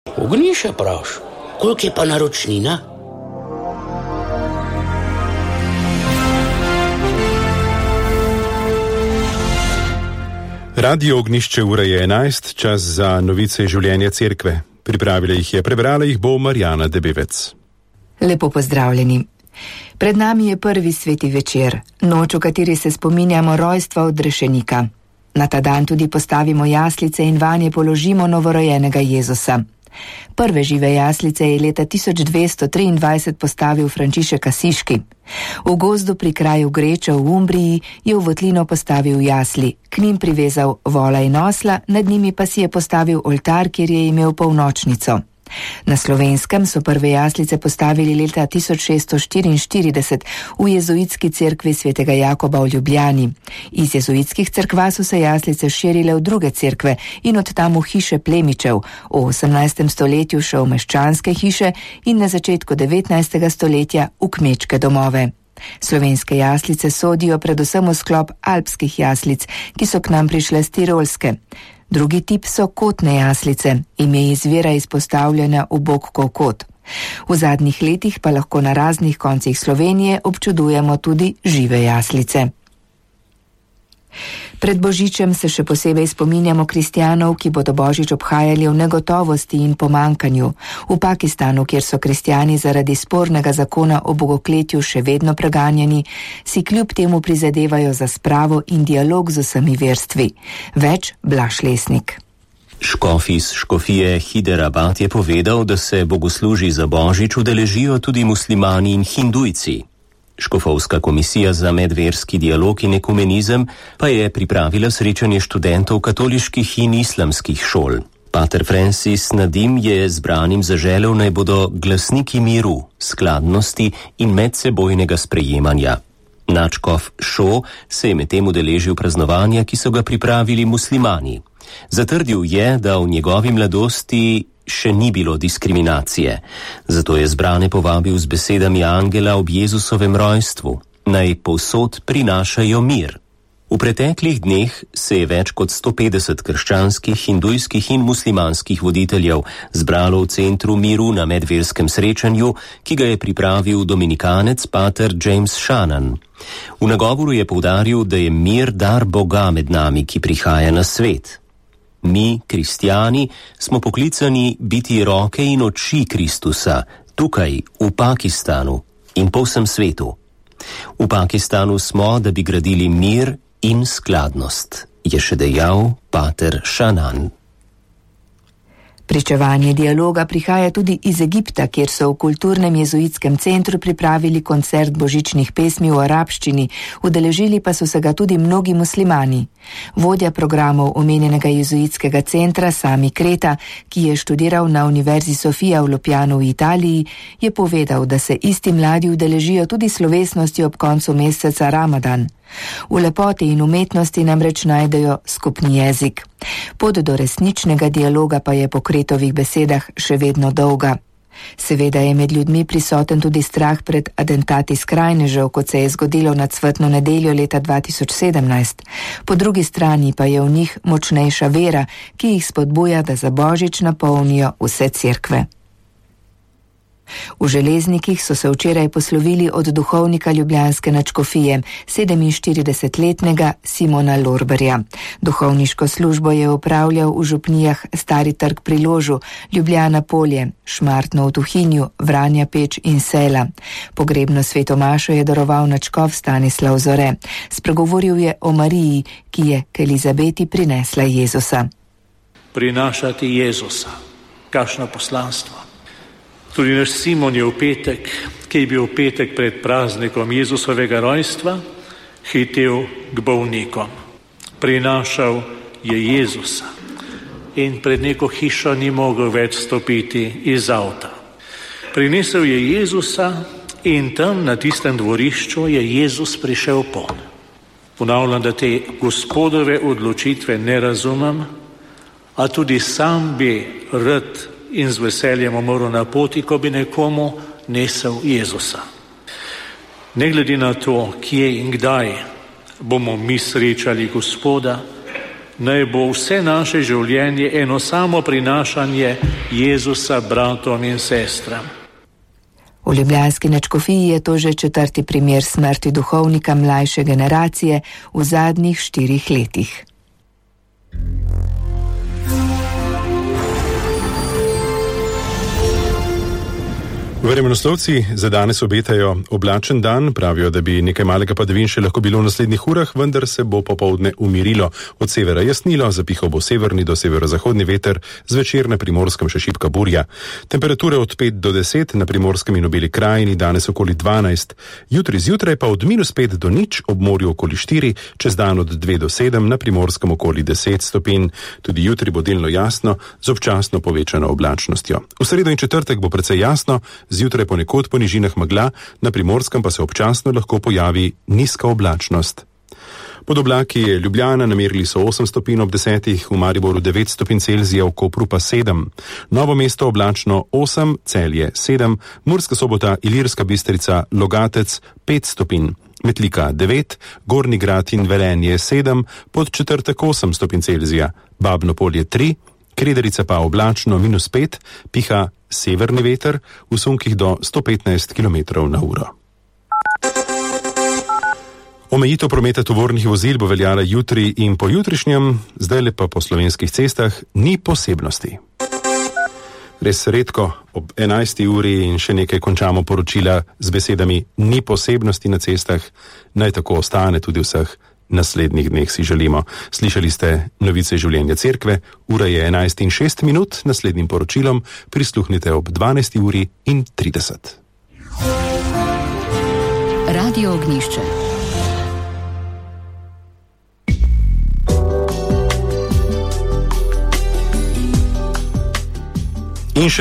Ognjišče praviš? Koliko je pa naročnina? Radio Ognjišče, ura je 11, čas za novice življenja cerkve. Pripravila jih je, prebrala jih bo Marjana Debevec. Lepo pozdravljeni. Pred nami je prvi sveti večer, noč, v kateri se spominjamo rojstva odrešenika. Na ta dan tudi postavimo jaslice in vanje položimo novorojenega Jezusa. Prve žive jaslice je leta 1223 postavil Frančišek Asiški. V gozdu pri kraju Greča v Umbriji je v votlino postavil jasli, k njim privezal vola in osla, nad njimi pa si je postavil oltar, kjer je imel polnočnico. Na Slovenskem so prve jaslice postavili leta 1644 v jezuitski cerkvi svetega Jakoba v Ljubljani. Iz jezuitskih cerkva so se jaslice širile v druge cerkve in od tam v hiše plemičev, v 18. stoletju še v meščanske hiše in na začetku 19. stoletja v kmečke domove. Slovenske jaslice sodijo predvsem v sklop alpskih jaslic, ki so k nam prišle s Tirolske. Drugi tip so kotne jaslice, ime izvira iz postavljanja v bok kot. V zadnjih letih pa lahko na raznih koncih Slovenije občudujemo tudi žive jaslice. Pred Božičem se še posebej spominjamo kristjanov, ki bodo Božič obhajali v negotovosti in pomankanju. V Pakistanu, kjer so kristjani zaradi spornega zakona o bogokletju še vedno preganjeni, si kljub temu prizadevajo za spravo in dialog z vsemi verstvi. Več Blaž Lesnik. Škof iz škofije Hiderabad je povedal, da se bogoslužij za Božič udeležijo tudi muslimani in hindujci. Škofovska komisija za medverski dialog in ekumenizem pa je pripravila srečanje študentov katoliških in islamskih šol. Pater Francis Nadim je zbranim zaželel, naj bodo glasniki miru, skladnosti in medsebojnega sprejemanja. Nadškof Šo se je medtem udeležil praznovanja, ki so ga pripravili muslimani. Zatrdil je, da v njegovi mladosti še ni bilo diskriminacije, zato je zbrane povabil z besedami angela ob Jezusovem rojstvu, naj povsod prinašajo mir. V preteklih dneh se je več kot 150 krščanskih, hindujskih in muslimanskih voditeljev zbralo v centru miru na medverskem srečanju, ki ga je pripravil dominikanec pater James Shannon. V nagovoru je poudaril, da je mir dar Boga med nami, ki prihaja na svet. Mi, kristjani, smo poklicani biti roke in oči Kristusa, tukaj, v Pakistanu in po vsem svetu. V Pakistanu smo, da bi gradili mir in skladnost, je še dejal pater Shannon. Pričevanje dialoga prihaja tudi iz Egipta, kjer so v kulturnem jezuitskem centru pripravili koncert božičnih pesmi v arabščini, udeležili pa so se ga tudi mnogi muslimani. Vodja programov omenjenega jezuitskega centra Sami Kreta, ki je študiral na Univerzi Sofia v Ljubljani v Italiji, je povedal, da se isti mladi udeležijo tudi slovesnosti ob koncu meseca Ramadan. V lepoti in umetnosti namreč najdejo skupni jezik. Pot do resničnega dialoga pa je po Kretovih besedah še vedno dolga. Seveda je med ljudmi prisoten tudi strah pred atentati skrajnežev, kot se je zgodilo na cvetno nedeljo leta 2017. Po drugi strani pa je v njih močnejša vera, ki jih spodbuja, da za Božič napolnijo vse cerkve. V Železnikih so se včeraj poslovili od duhovnika ljubljanske nadškofije, 47-letnega Simona Lorberja. Duhovniško službo je opravljal v župnijah Stari trg pri Ložu, Ljubljana Polje, Šmartno v Tuhinju, Vranja Peč in Sela. Pogrebno svetomašo je daroval nadškof Stanislav Zore. Spregovoril je o Mariji, ki je k Elizabeti prinesla Jezusa. Prinašati Jezusa, kakšno poslanstvo. Tudi naš Simon je v petek, ki je bil v petek pred praznikom Jezusovega rojstva, hitel k bolnikom. Prinašal je Jezusa in pred neko hišo ni mogel več stopiti iz avta. Prinesel je Jezusa in tam na tistem dvorišču je Jezus prišel pon. Ponavljam, da te Gospodove odločitve ne razumem, a tudi sam bi rad in z veseljem moral na poti, ko bi nekomu nesel Jezusa. Ne glede na to, kje in kdaj bomo mi srečali Gospoda, naj bo vse naše življenje eno samo prinašanje Jezusa bratom in sestram. V ljubljanski nadškofiji je to že 4. primer smrti duhovnika mlajše generacije v zadnjih 4 letih. Vremenoslovci za danes obetajo oblačen dan, pravijo, da bi nekaj malega padavin še lahko bilo v naslednjih urah, vendar se bo popoldne umirilo. Od severa jasnilo, zapihal bo severni do severozahodni veter, zvečer na Primorskem še šibka burja. Temperature od 5 do 10, na Primorskem in v Beli krajini danes okoli 12. Jutri zjutraj pa od -5 do 0, ob morju okoli 4, čez dan od 2 do 7, na Primorskem okoli 10 stopinj. Tudi jutri bo delno jasno, z občasno povečano oblačnostjo. V sredo in četrtek bo precej jasno, zjutraj ponekod po nižinah megla, na Primorskem pa se občasno lahko pojavi nizka oblačnost. Pod oblaki je Ljubljana, namerili so 8 stopinj ob 10, v Mariboru 9 stopinj Celzija, v Kopru pa 7. Novo mesto oblačno 8, Celje 7, Murska Sobota, Ilirska Bistrica, Logatec 5 stopinj. Metlika 9, Gornji Grad in Velenje 7, Podčetrtek 8 stopinj Celzija, Babno Polje 3, Krederica pa oblačno -5, piha severni veter v sunkih do 115 km/h. Omejitev prometa tovornih vozil bo veljala jutri in pojutrišnjem, zdaj pa po slovenskih cestah ni posebnosti. Res redko ob 11. uri in še nekaj končamo poročila z besedami ni posebnosti na cestah, naj tako ostane tudi vseh naslednjih dneh si želimo. Slišali ste novice življenja cerkve, ura je 11:06, naslednjim poročilom prisluhnite ob 12:30. Radio Ognjišče.